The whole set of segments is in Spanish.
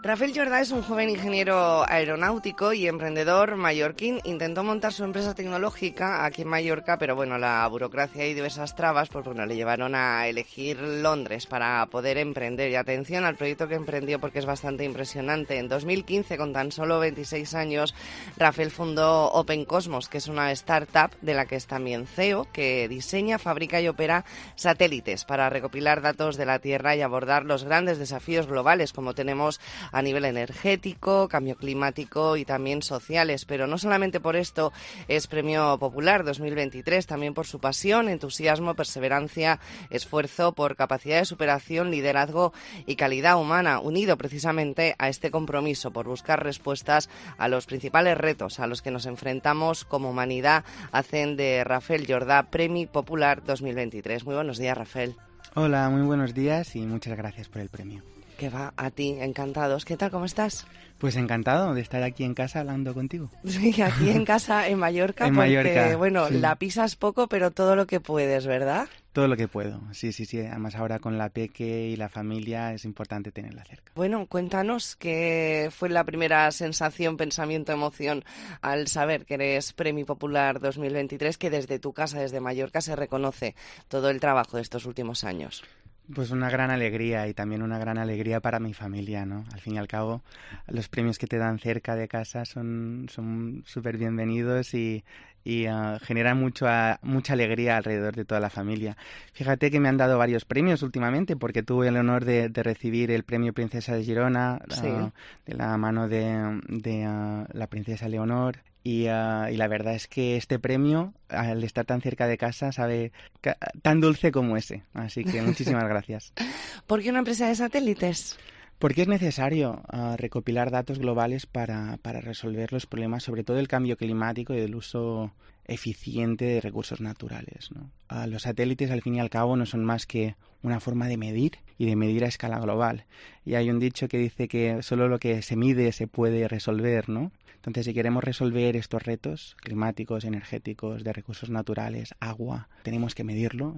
Rafael Jordá es un joven ingeniero aeronáutico y emprendedor mallorquín. Intentó montar su empresa tecnológica aquí en Mallorca, pero bueno, la burocracia y diversas trabas pues bueno, le llevaron a elegir Londres para poder emprender. Y atención al proyecto que emprendió porque es bastante impresionante. En 2015, con tan solo 26 años, Rafael fundó Open Cosmos, que es una startup de la que es también CEO, que diseña, fabrica y opera satélites para recopilar datos de la Tierra y abordar los grandes desafíos globales como tenemos a nivel energético, cambio climático y también sociales. Pero no solamente por esto es Premio Popular 2023, también por su pasión, entusiasmo, perseverancia, esfuerzo por capacidad de superación, liderazgo y calidad humana, unido precisamente a este compromiso por buscar respuestas a los principales retos a los que nos enfrentamos como humanidad, hacen de Rafael Jordá Premio Popular 2023. Muy buenos días, Rafael. Hola, muy buenos días y muchas gracias por el premio. Que va a ti, encantados. ¿Qué tal? ¿Cómo estás? Pues encantado de estar aquí en casa hablando contigo. Sí, aquí en casa, en Mallorca, en porque, Mallorca, bueno, sí. La pisas poco, pero todo lo que puedes, ¿verdad? Todo lo que puedo, sí. Además ahora con la peque y la familia es importante tenerla cerca. Bueno, cuéntanos qué fue la primera sensación, pensamiento, emoción al saber que eres Premio Popular 2023, que desde tu casa, desde Mallorca, se reconoce todo el trabajo de estos últimos años. Pues una gran alegría y también una gran alegría para mi familia, ¿no? Al fin y al cabo, los premios que te dan cerca de casa son súper bienvenidos y generan mucha alegría alrededor de toda la familia. Fíjate que me han dado varios premios últimamente porque tuve el honor de recibir el premio Princesa de Girona, sí. De la mano de la princesa Leonor. Y la verdad es que este premio, al estar tan cerca de casa, sabe tan dulce como ese. Así que muchísimas gracias. ¿Por qué una empresa de satélites? Porque es necesario recopilar datos globales para resolver los problemas, sobre todo el cambio climático y del uso eficiente de recursos naturales, ¿no? Los satélites, al fin y al cabo, no son más que una forma de medir y de medir a escala global. Y hay un dicho que dice que solo lo que se mide se puede resolver, ¿no? Entonces, si queremos resolver estos retos climáticos, energéticos, de recursos naturales, agua, tenemos que medirlo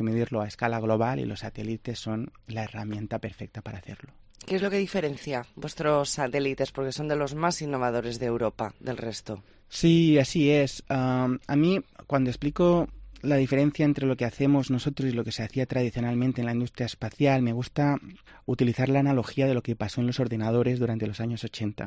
a escala global y los satélites son la herramienta perfecta para hacerlo. ¿Qué es lo que diferencia vuestros satélites? Porque son de los más innovadores de Europa, del resto. Sí, así es. A mí, cuando explico la diferencia entre lo que hacemos nosotros y lo que se hacía tradicionalmente en la industria espacial, me gusta utilizar la analogía de lo que pasó en los ordenadores durante los años 80.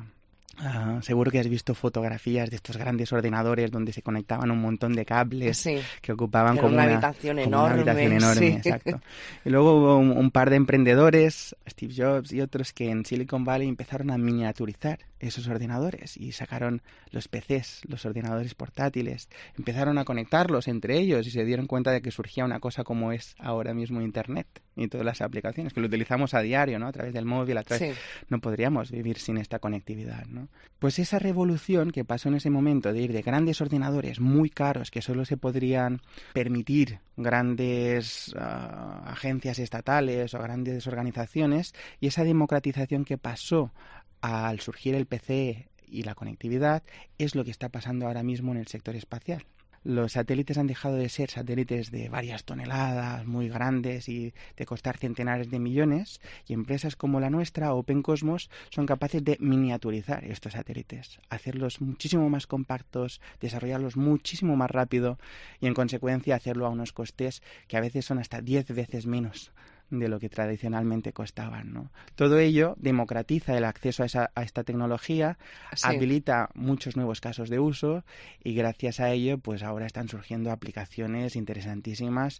Seguro que has visto fotografías de estos grandes ordenadores donde se conectaban un montón de cables, sí, que ocupaban como una habitación enorme. Sí. Exacto. Y luego hubo un par de emprendedores, Steve Jobs y otros, que en Silicon Valley empezaron a miniaturizar esos ordenadores y sacaron los PCs, los ordenadores portátiles, empezaron a conectarlos entre ellos y se dieron cuenta de que surgía una cosa como es ahora mismo Internet y todas las aplicaciones que lo utilizamos a diario, ¿no? A través del móvil, Sí. No podríamos vivir sin esta conectividad, ¿no? Pues esa revolución que pasó en ese momento de ir de grandes ordenadores muy caros que solo se podrían permitir grandes agencias estatales o grandes organizaciones, y esa democratización que pasó al surgir el PC y la conectividad es lo que está pasando ahora mismo en el sector espacial. Los satélites han dejado de ser satélites de varias toneladas, muy grandes y de costar centenares de millones, y empresas como la nuestra, Open Cosmos, son capaces de miniaturizar estos satélites, hacerlos muchísimo más compactos, desarrollarlos muchísimo más rápido y, en consecuencia, hacerlo a unos costes que a veces son hasta 10 veces menos de lo que tradicionalmente costaban, ¿no? Todo ello democratiza el acceso a esta tecnología, sí, habilita muchos nuevos casos de uso y gracias a ello pues ahora están surgiendo aplicaciones interesantísimas,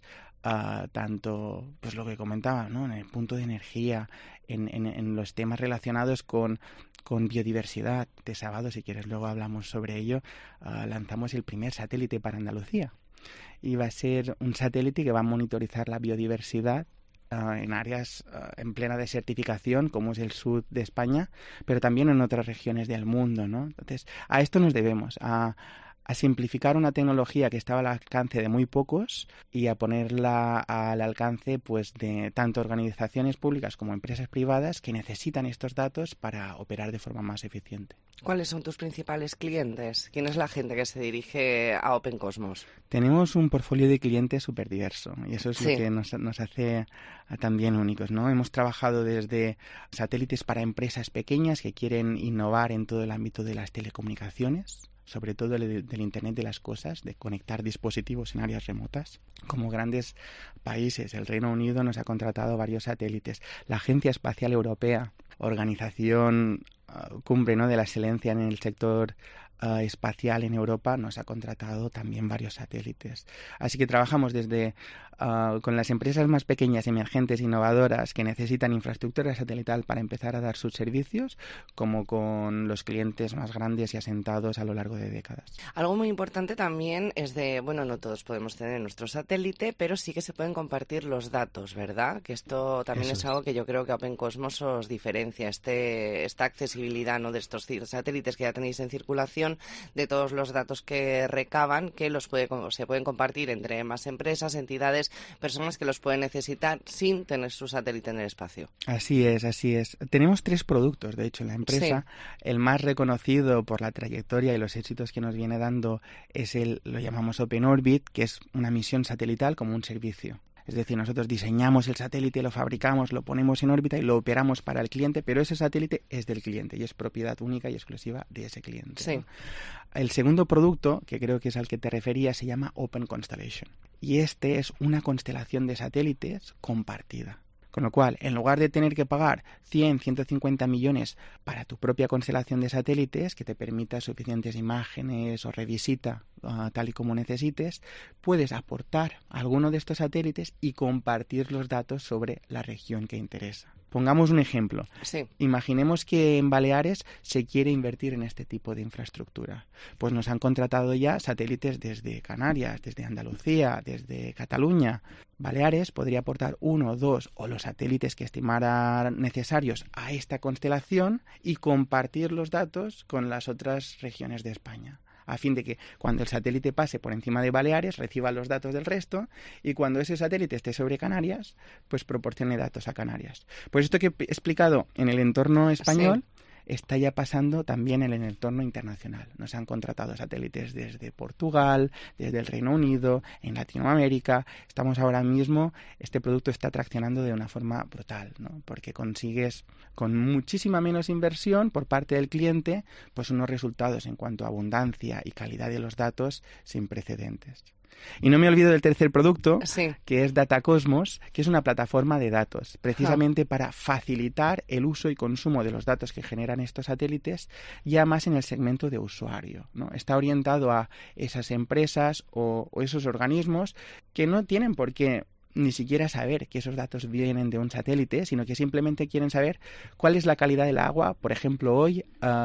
tanto pues lo que comentaba, ¿no? En el punto de energía, en los temas relacionados con biodiversidad. De sábado, si quieres, luego hablamos sobre ello. Lanzamos el primer satélite para Andalucía y va a ser un satélite que va a monitorizar la biodiversidad en áreas en plena desertificación, como es el sur de España, pero también en otras regiones del mundo, ¿no? Entonces, a esto nos debemos, a a simplificar una tecnología que estaba al alcance de muy pocos y a ponerla al alcance pues de tanto organizaciones públicas como empresas privadas que necesitan estos datos para operar de forma más eficiente. ¿Cuáles son tus principales clientes? ¿Quién es la gente que se dirige a OpenCosmos? Tenemos un portfolio de clientes súper diverso y eso es lo que nos hace también únicos, ¿no? Hemos trabajado desde satélites para empresas pequeñas que quieren innovar en todo el ámbito de las telecomunicaciones, sobre todo del Internet de las cosas, de conectar dispositivos en áreas remotas. Como grandes países, el Reino Unido nos ha contratado varios satélites. La Agencia Espacial Europea, organización cumbre, ¿no?, de la excelencia en el sector espacial en Europa, nos ha contratado también varios satélites. Así que trabajamos desde con las empresas más pequeñas, emergentes, innovadoras, que necesitan infraestructura satelital para empezar a dar sus servicios, como con los clientes más grandes y asentados a lo largo de décadas. Algo muy importante también es no todos podemos tener nuestro satélite, pero sí que se pueden compartir los datos, ¿verdad? Que esto también es algo que yo creo que OpenCosmos os diferencia, esta accesibilidad, ¿no?, de estos satélites que ya tenéis en circulación, de todos los datos que recaban, que se pueden compartir entre más empresas, entidades, personas que los pueden necesitar sin tener su satélite en el espacio. Así es, así es. Tenemos 3 productos, de hecho, en la empresa. Sí. El más reconocido por la trayectoria y los éxitos que nos viene dando es lo llamamos Open Orbit, que es una misión satelital como un servicio. Es decir, nosotros diseñamos el satélite, lo fabricamos, lo ponemos en órbita y lo operamos para el cliente, pero ese satélite es del cliente y es propiedad única y exclusiva de ese cliente. Sí. ¿No? El segundo producto, que creo que es al que te referías, se llama Open Constellation. Y este es una constelación de satélites compartida. Con lo cual, en lugar de tener que pagar 100, 150 millones para tu propia constelación de satélites, que te permita suficientes imágenes o revisita tal y como necesites, puedes aportar alguno de estos satélites y compartir los datos sobre la región que interesa. Pongamos un ejemplo. Sí. Imaginemos que en Baleares se quiere invertir en este tipo de infraestructura. Pues nos han contratado ya satélites desde Canarias, desde Andalucía, desde Cataluña. Baleares podría aportar 1 o 2 o los satélites que estimara necesarios a esta constelación y compartir los datos con las otras regiones de España, a fin de que cuando el satélite pase por encima de Baleares reciba los datos del resto y cuando ese satélite esté sobre Canarias, pues proporcione datos a Canarias. Pues esto que he explicado en el entorno español está ya pasando también en el entorno internacional. Nos han contratado satélites desde Portugal, desde el Reino Unido, en Latinoamérica. Estamos ahora mismo, este producto está traccionando de una forma brutal, ¿no? Porque consigues con muchísima menos inversión por parte del cliente, pues unos resultados en cuanto a abundancia y calidad de los datos sin precedentes. Y no me olvido del tercer producto, que es DataCosmos, que es una plataforma de datos, precisamente para facilitar el uso y consumo de los datos que generan estos satélites, ya más en el segmento de usuario, ¿no? Está orientado a esas empresas o esos organismos que no tienen por qué ni siquiera saber que esos datos vienen de un satélite, sino que simplemente quieren saber cuál es la calidad del agua, por ejemplo, hoy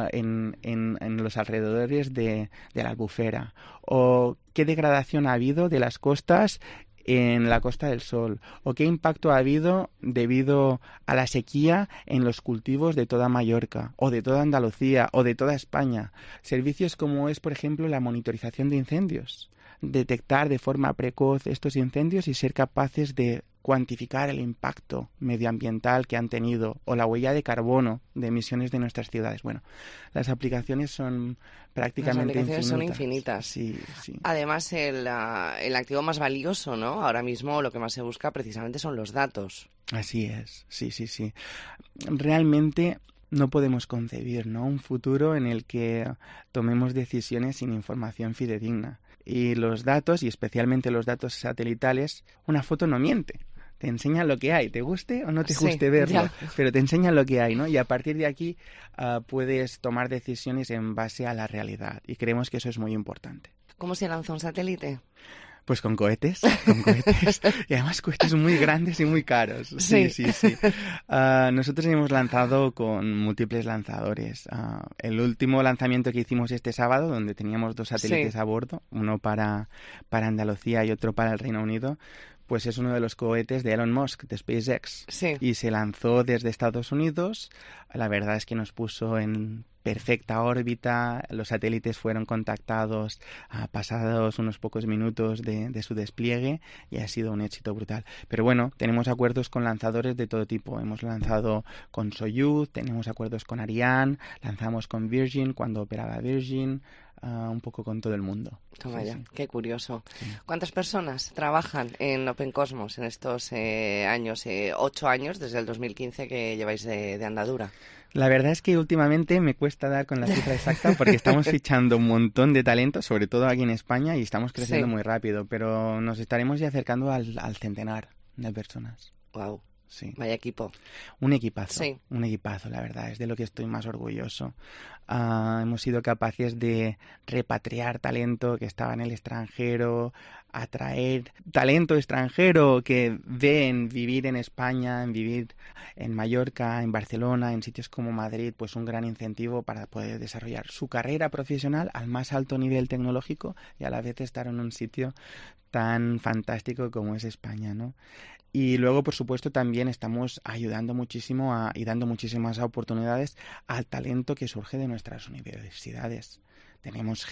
en los alrededores de la Albufera, o qué degradación ha habido de las costas en la Costa del Sol, o qué impacto ha habido debido a la sequía en los cultivos de toda Mallorca, o de toda Andalucía, o de toda España. Servicios como es, por ejemplo, la monitorización de incendios. Detectar de forma precoz estos incendios y ser capaces de cuantificar el impacto medioambiental que han tenido o la huella de carbono de emisiones de nuestras ciudades. Bueno, las aplicaciones son prácticamente infinitas. Sí, sí. Además, el activo más valioso, ¿no? Ahora mismo lo que más se busca precisamente son los datos. Así es, sí. Realmente no podemos concebir, ¿no?, un futuro en el que tomemos decisiones sin información fidedigna. Y los datos, y especialmente los datos satelitales, una foto no miente. Te enseñan lo que hay, te guste o no te guste verlo, pero te enseñan lo que hay, ¿no? Y a partir de aquí puedes tomar decisiones en base a la realidad. Y creemos que eso es muy importante. ¿Cómo se lanza un satélite? Pues con cohetes, y además cohetes muy grandes y muy caros. Sí. Nosotros hemos lanzado con múltiples lanzadores. El último lanzamiento que hicimos este sábado, donde teníamos 2 satélites a bordo, uno para Andalucía y otro para el Reino Unido, pues es uno de los cohetes de Elon Musk, de SpaceX. Sí. Y se lanzó desde Estados Unidos. La verdad es que nos puso en perfecta órbita. Los satélites fueron contactados pasados unos pocos minutos de su despliegue y ha sido un éxito brutal. Pero bueno, tenemos acuerdos con lanzadores de todo tipo. Hemos lanzado con Soyuz, tenemos acuerdos con Ariane, lanzamos con Virgin cuando operaba Virgin, un poco con todo el mundo. Toma Sí, ya, sí. qué curioso. Sí. ¿Cuántas personas trabajan en Open Cosmos en estos años, 8 años, desde el 2015 que lleváis de andadura? La verdad es que últimamente me cuesta dar con la cifra exacta porque estamos fichando un montón de talento, sobre todo aquí en España, y estamos creciendo muy rápido, pero nos estaremos ya acercando al centenar de personas. Wow. Sí. Vaya equipo. Un equipazo, Sí. un equipazo, la verdad, es de lo que estoy más orgulloso. Hemos sido capaces de repatriar talento que estaba en el extranjero, atraer talento extranjero que ve en vivir en España, en vivir en Mallorca, en Barcelona, en sitios como Madrid, pues un gran incentivo para poder desarrollar su carrera profesional al más alto nivel tecnológico y a la vez estar en un sitio tan fantástico como es España, ¿no? Y luego, por supuesto, también estamos ayudando muchísimo y dando muchísimas oportunidades al talento que surge de nuestras universidades. Tenemos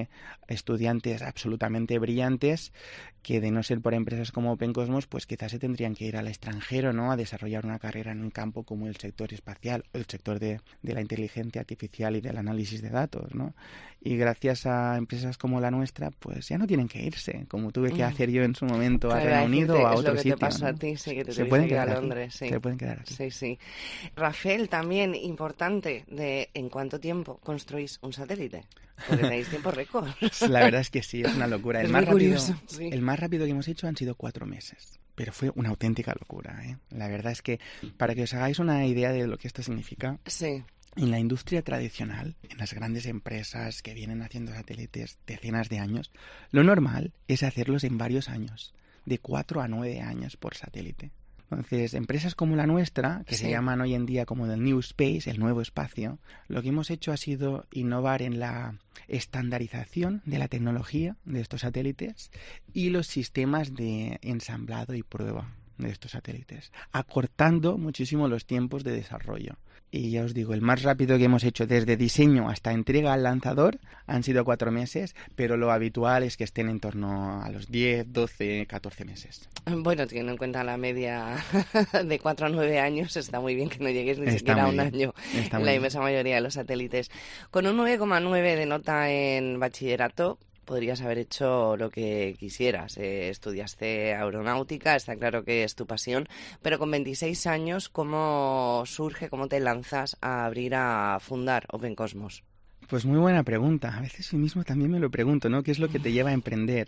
estudiantes absolutamente brillantes que, de no ser por empresas como Open Cosmos, pues quizás se tendrían que ir al extranjero, ¿no?, a desarrollar una carrera en un campo como el sector espacial o el sector de la inteligencia artificial y del análisis de datos, ¿no? Y gracias a empresas como la nuestra, pues ya no tienen que irse, como tuve que hacer yo en su momento a Reino Unido o a otro sitio. Es lo que te pasó, ¿no? a ti, sí, que te Se tuviste pueden que ir a quedar Londres. aquí. Sí. Se pueden quedar aquí. Sí, sí. Rafael, también importante, ¿en cuánto tiempo construís un satélite? Porque tenéis tiempo récord. La verdad es que sí, es una locura. Es muy curioso, sí. El más rápido que hemos hecho han sido 4 meses. Pero fue una auténtica locura, ¿eh? La verdad es que, para que os hagáis una idea de lo que esto significa, Sí. en la industria tradicional, en las grandes empresas que vienen haciendo satélites decenas de años, lo normal es hacerlos en varios años, de 4 a 9 años por satélite. Entonces, empresas como la nuestra, que se llaman hoy en día como del New Space, el nuevo espacio, lo que hemos hecho ha sido innovar en la estandarización de la tecnología de estos satélites y los sistemas de ensamblado y prueba de estos satélites, acortando muchísimo los tiempos de desarrollo. Y ya os digo, el más rápido que hemos hecho desde diseño hasta entrega al lanzador han sido 4 meses, pero lo habitual es que estén en torno a los 10, 12, 14 meses. Bueno, teniendo en cuenta la media de 4 a 9 años, está muy bien que no llegues ni siquiera a un año en la inmensa mayoría de los satélites. Con un 9,9 de nota en bachillerato, podrías haber hecho lo que quisieras. Estudiaste aeronáutica, está claro que es tu pasión, pero con 26 años, ¿cómo surge, cómo te lanzas a fundar Open Cosmos? Pues muy buena pregunta. A veces yo mismo también me lo pregunto, ¿no? ¿Qué es lo que te lleva a emprender?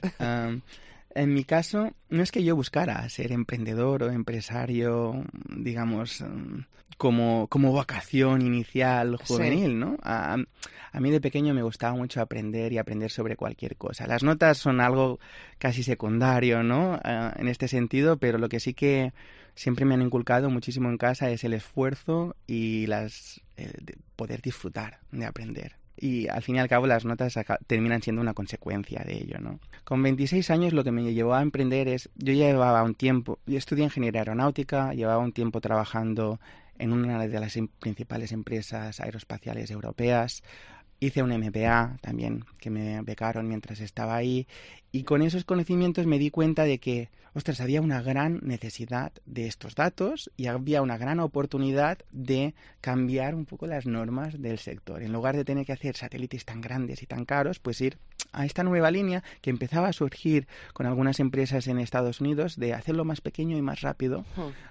En mi caso, no es que yo buscara ser emprendedor o empresario, digamos, como vocación inicial juvenil, ¿no? A mí de pequeño me gustaba mucho aprender y aprender sobre cualquier cosa. Las notas son algo casi secundario, ¿no? En este sentido, pero lo que sí que siempre me han inculcado muchísimo en casa es el esfuerzo y de poder disfrutar de aprender. Y al fin y al cabo las notas terminan siendo una consecuencia de ello, ¿no? Con 26 años lo que me llevó a emprender yo llevaba un tiempo, yo estudié ingeniería aeronáutica, llevaba un tiempo trabajando en una de las principales empresas aeroespaciales europeas. Hice un MBA también, que me becaron mientras estaba ahí, y con esos conocimientos me di cuenta de que, ostras, había una gran necesidad de estos datos y había una gran oportunidad de cambiar un poco las normas del sector. En lugar de tener que hacer satélites tan grandes y tan caros, pues ir a esta nueva línea que empezaba a surgir con algunas empresas en Estados Unidos de hacerlo más pequeño y más rápido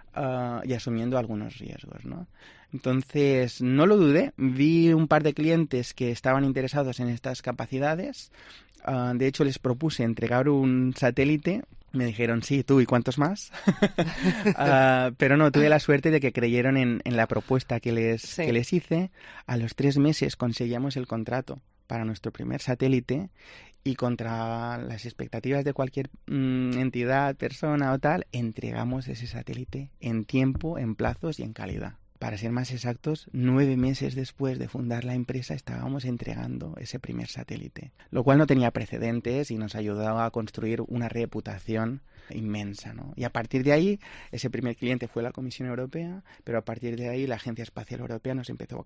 y asumiendo algunos riesgos, ¿no? Entonces, no lo dudé, vi un par de clientes que estaban interesados en estas capacidades, de hecho les propuse entregar un satélite, me dijeron sí, tú y cuántos más, pero no, tuve la suerte de que creyeron en la propuesta que les hice. A los 3 meses conseguíamos el contrato para nuestro primer satélite y contra las expectativas de cualquier entidad, persona o tal, entregamos ese satélite en tiempo, en plazos y en calidad. Para ser más exactos, 9 meses después de fundar la empresa estábamos entregando ese primer satélite, lo cual no tenía precedentes y nos ayudaba a construir una reputación inmensa, ¿no? Y a partir de ahí, ese primer cliente fue la Comisión Europea, pero a partir de ahí la Agencia Espacial Europea nos empezó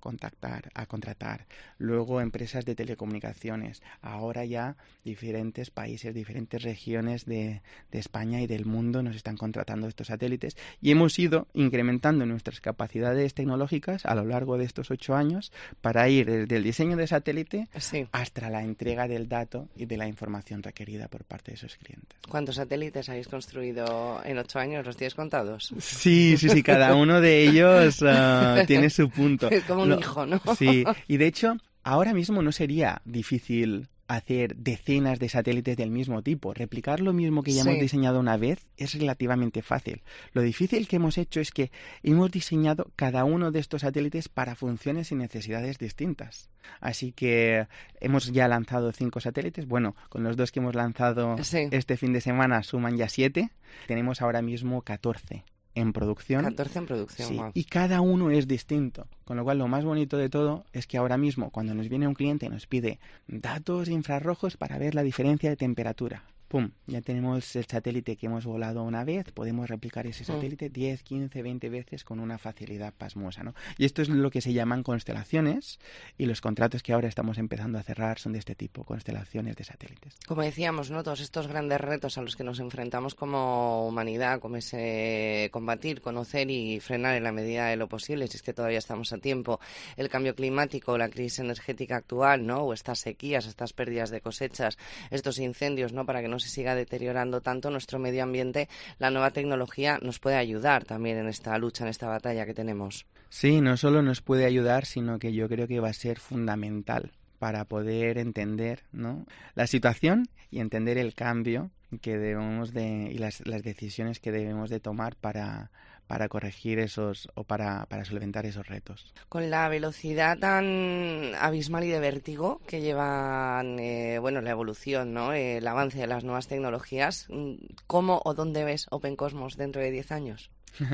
a contratar. Luego empresas de telecomunicaciones. Ahora ya diferentes países, diferentes regiones de España y del mundo nos están contratando estos satélites y hemos ido incrementando nuestras capacidades tecnológicas a lo largo de estos 8 años para ir desde el diseño de satélite hasta la entrega del dato y de la información requerida por parte de esos clientes. ¿Cuántos satélites habéis construido en 8 años? ¿Los tienes contados? Sí, cada uno de ellos tiene su punto. Es como un hijo, ¿no? Sí, y de hecho, ahora mismo no sería difícil hacer decenas de satélites del mismo tipo. Replicar lo mismo que ya hemos diseñado una vez es relativamente fácil. Lo difícil que hemos hecho es que hemos diseñado cada uno de estos satélites para funciones y necesidades distintas. Así que hemos ya lanzado 5 satélites. Bueno, con los 2 que hemos lanzado este fin de semana suman ya 7. Tenemos ahora mismo 14. En producción. 14 en producción, sí, wow. Y cada uno es distinto. Con lo cual, lo más bonito de todo es que ahora mismo, cuando nos viene un cliente y nos pide datos infrarrojos para ver la diferencia de temperatura, ¡pum! Ya tenemos el satélite que hemos volado una vez, podemos replicar ese satélite 10, 15, 20 veces con una facilidad pasmosa, ¿no? Y esto es lo que se llaman constelaciones, y los contratos que ahora estamos empezando a cerrar son de este tipo, constelaciones de satélites. Como decíamos, ¿no? Todos estos grandes retos a los que nos enfrentamos como humanidad, como ese combatir, conocer y frenar en la medida de lo posible, si es que todavía estamos a tiempo, el cambio climático, la crisis energética actual, ¿no? O estas sequías, estas pérdidas de cosechas, estos incendios, ¿no? Para que no se siga deteriorando tanto nuestro medio ambiente, la nueva tecnología nos puede ayudar también en esta lucha, en esta batalla que tenemos. Sí, no solo nos puede ayudar, sino que yo creo que va a ser fundamental para poder entender, ¿no?, la situación y entender el cambio que debemos y las decisiones que debemos de tomar para corregir esos o para solventar esos retos. Con la velocidad tan abismal y de vértigo que llevan la evolución, ¿no? El avance de las nuevas tecnologías, ¿cómo o dónde ves Open Cosmos dentro de 10 años?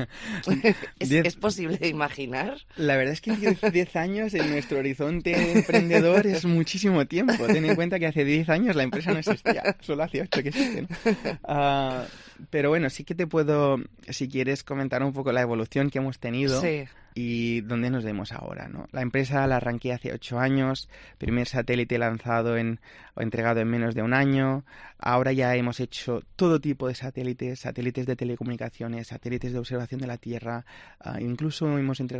¿Es posible de imaginar? La verdad es que 10 años en nuestro horizonte emprendedor es muchísimo tiempo. Ten en cuenta que hace 10 años la empresa no existía, solo hace 8 que existen. Pero bueno, sí que te puedo, si quieres, comentar un poco la evolución que hemos tenido. Sí. Y dónde nos vemos ahora, ¿no? La empresa la arranqué hace 8 años, primer satélite lanzado o entregado en menos de un año. Ahora ya hemos hecho todo tipo de satélites de telecomunicaciones, satélites de observación de la Tierra. Incluso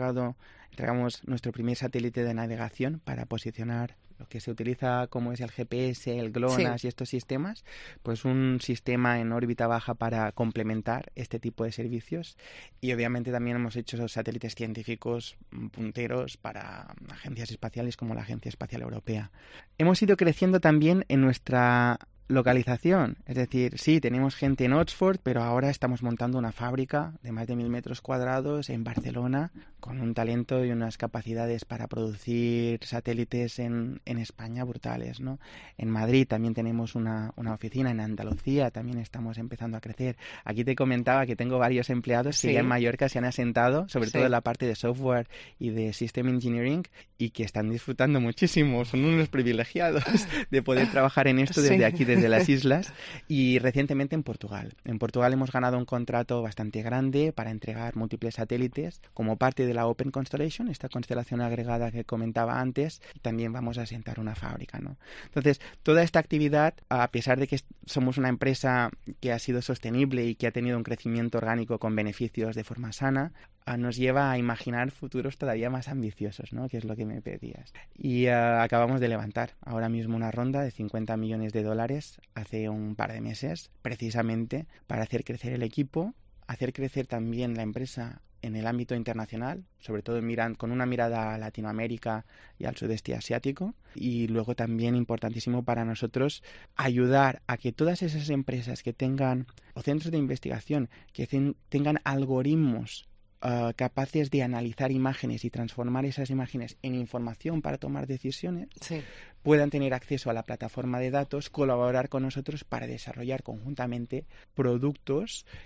entregamos nuestro primer satélite de navegación para posicionar lo que se utiliza como es el GPS, el GLONASS y estos sistemas, pues un sistema en órbita baja para complementar este tipo de servicios. Y obviamente también hemos hecho esos satélites científicos punteros para agencias espaciales como la Agencia Espacial Europea. Hemos ido creciendo también en nuestra localización, es decir, sí, tenemos gente en Oxford, pero ahora estamos montando una fábrica de más de 1.000 metros cuadrados en Barcelona, con un talento y unas capacidades para producir satélites en España brutales, ¿no? En Madrid también tenemos una oficina, en Andalucía también estamos empezando a crecer. Aquí te comentaba que tengo varios empleados que ya en Mallorca se han asentado, sobre todo en la parte de software y de system engineering, y que están disfrutando muchísimo, son unos privilegiados de poder trabajar en esto desde aquí, desde las islas. Y recientemente en Portugal. En Portugal hemos ganado un contrato bastante grande para entregar múltiples satélites como parte de la Open Constellation, esta constelación agregada que comentaba antes, y también vamos a asentar una fábrica, ¿no? Entonces, toda esta actividad, a pesar de que somos una empresa que ha sido sostenible y que ha tenido un crecimiento orgánico con beneficios de forma sana, nos lleva a imaginar futuros todavía más ambiciosos, ¿no?, que es lo que me pedías. Y acabamos de levantar ahora mismo una ronda de $50 millones hace un par de meses, precisamente para hacer crecer el equipo, hacer crecer también la empresa en el ámbito internacional, sobre todo con una mirada a Latinoamérica y al sudeste asiático, y luego también importantísimo para nosotros ayudar a que todas esas empresas que tengan, o centros de investigación, que tengan algoritmos capaces de analizar imágenes y transformar esas imágenes en información para tomar decisiones, puedan tener acceso a la plataforma de datos, colaborar con nosotros para desarrollar conjuntamente productos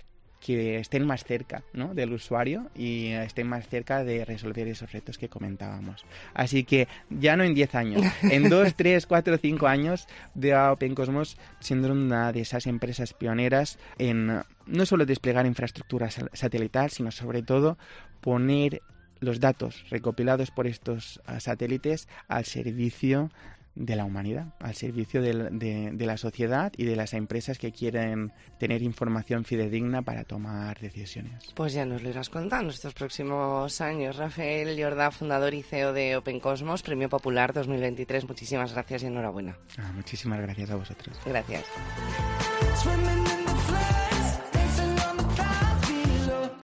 que estén más cerca, ¿no?, del usuario y estén más cerca de resolver esos retos que comentábamos. Así que ya no en 10 años, en 2, 3, 4, 5 años de OpenCosmos siendo una de esas empresas pioneras en no solo desplegar infraestructura satelital, sino sobre todo poner los datos recopilados por estos satélites al servicio de la humanidad, al servicio de la sociedad y de las empresas que quieren tener información fidedigna para tomar decisiones. Pues ya nos lo irás contando estos próximos años. Rafael Jordà, fundador y CEO de OpenCosmos, Premio Popular 2023. Muchísimas gracias y enhorabuena. Muchísimas gracias a vosotros. Gracias.